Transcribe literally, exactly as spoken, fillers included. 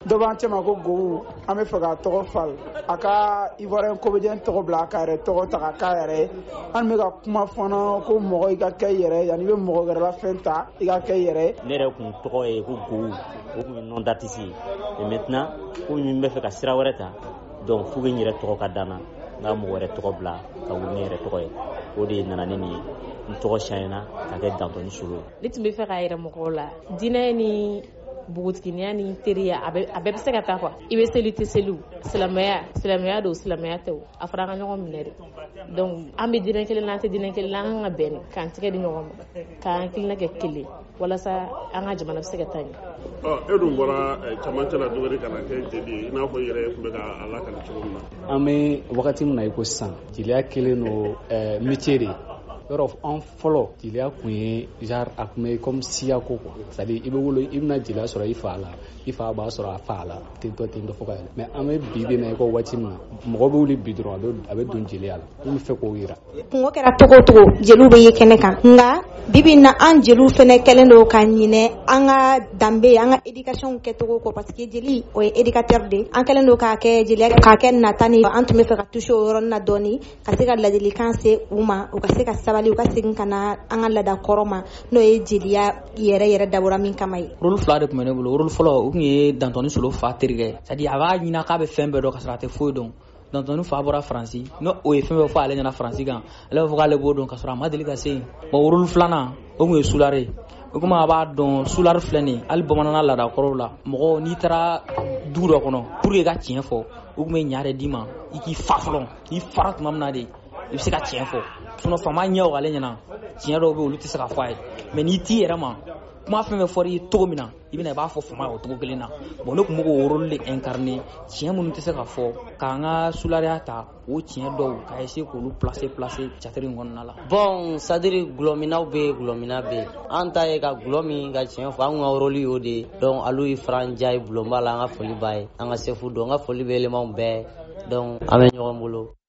dɔ b'an cɛ ma ko Gowu an bɛ fɛ k'a tɔgɔ fal a ka Ivoirien comédien tɔgɔ bila a ka yɛrɛ tɔgɔ ta k'a k'a yɛrɛ an bɛ ka kuma fana ko mɔgɔ i ka kɛ i yɛrɛ yanni i bɛ mɔgɔ wɛrɛ la fɛn ta i ka kɛ i yɛrɛ. Ne yɛrɛ kun tɔgɔ ye ko Gowu o kun ye non d'artiste ye et maintenant ko min bɛ fɛ ka sira wɛrɛ ta donc fo que n yɛrɛ tɔgɔ ka danna n ka mɔgɔ wɛrɛ tɔgɔ bila ka wuli ne yɛrɛ tɔgɔ ye o de nana ne nin ye n tɔgɔ changena ka kɛ Dantoni Solo. Ne tun bɛ fɛ k'a yɛrɛ mɔgɔw la diinɛ ni bogotiginiya ni teriya a bɛɛ bɛ se ka taa quoi i bɛ seli tɛ seli silamɛya silamɛya don silamɛya tɛ a fɔra an ka ɲɔgɔn minɛ de donc an bɛ diinɛ kelen na an tɛ diinɛ kelen na an kan ka bɛn k'an tigɛ di ɲɔgɔn ma k'an hakilina kɛ kelen walasa an ka jamana bɛ se ka taa ɲɛ. E dun bɔra camancɛ la dogori ka na kɛ jeli ye i n'a fɔ i yɛrɛ tun bɛ k'a lakali cogo min na. An bɛ wagati min na i ko sisan jeliya kelen don métier de yɔrɔ an fɔlɔ jeliya kun ye genre a kun bɛ comme siya ko quoi c'est à dire i bɛ wolo i bɛna jeliya sɔrɔ i fa la i fa b'a sɔrɔ a fa la ten tɔ ten tɔ fo ka yɛlɛ mais an bɛ bi bi na i ko waati min na mɔgɔ bɛ wuli bi dɔrɔn a bɛ a bɛ don jeliya la n bɛ fɛ k'o yira. kungo kɛra togo togo jeliw bɛ ye kɛnɛ kan nka bibi na an jeliw fɛnɛ kɛlen don ka ɲinɛ an ka danbe an ka éducation kɛcogo kɔ parce que jeli o ye éducateur de an kɛlen don k'a kɛ jeliya k'a kɛ nata ni an tun bɛ fɛ ka toucher o yɔrɔnin na dɔɔni ka se ka ladilikan se u ma u ka se ka sabali u ka segin ka na an ka laada kɔrɔ ma n'o ye jeliya yɛrɛ yɛrɛ dabɔra min kama ye. rôle fila de tun bɛ ne bolo rôle fɔlɔ o tun ye Dantoni Solo fa terikɛ c'est à dire a b'a ɲina k'a bɛ fɛn bɛɛ dɔn ka sɔrɔ a tɛ foyi dɔn Dantoni fa bɔra Faransi n'o o ye fɛn bɛɛ fɔ ale ɲɛna Faransi kan ale b'a fɔ k'ale b'o dɔn ka sɔrɔ a ma deli ka se yen bon rôle filanan o tun ye Sulare o kuma a b'a dɔn Sulare filɛ nin ye hali bamanana laada kɔrɔw la mɔgɔ n'i taara du dɔ kɔnɔ pour que ka tiɲɛ fɔ o tun bɛ ɲa de d'i ma i k'i fa fɔlɔ n'i fara tuma min na de i bɛ se ka tiɲɛ fɔ sinon faama ɲɛw ale ɲɛna tiɲɛ dɔw bɛ olu tɛ se ka fɔ a ye mais n'i t'i yɛrɛ ma kuma fɛn fɛn fɔra i ye cogo min na i bɛna i b'a fɔ faama ye o cogo kelen na bon ne tun bɛ k'o rôle de incarner tiɲɛ minnu tɛ se ka fɔ k'an ka Sulariya ta o tiɲɛ dɔw ka essayer k'olu placer placer catiri in kɔnɔna la. bon c'est à dire gulɔminaw bɛ yen gulɔmina bɛ yen an ta ye ka gulɔ min ka tiɲɛ fɔ an ka rôle y'o de ye donc alu ye Faranja ye bulonba la an ka foli b'a ye an ka sefu don an ka foli bɛ éléments bɛɛ donc an bɛ ɲɔgɔn bolo.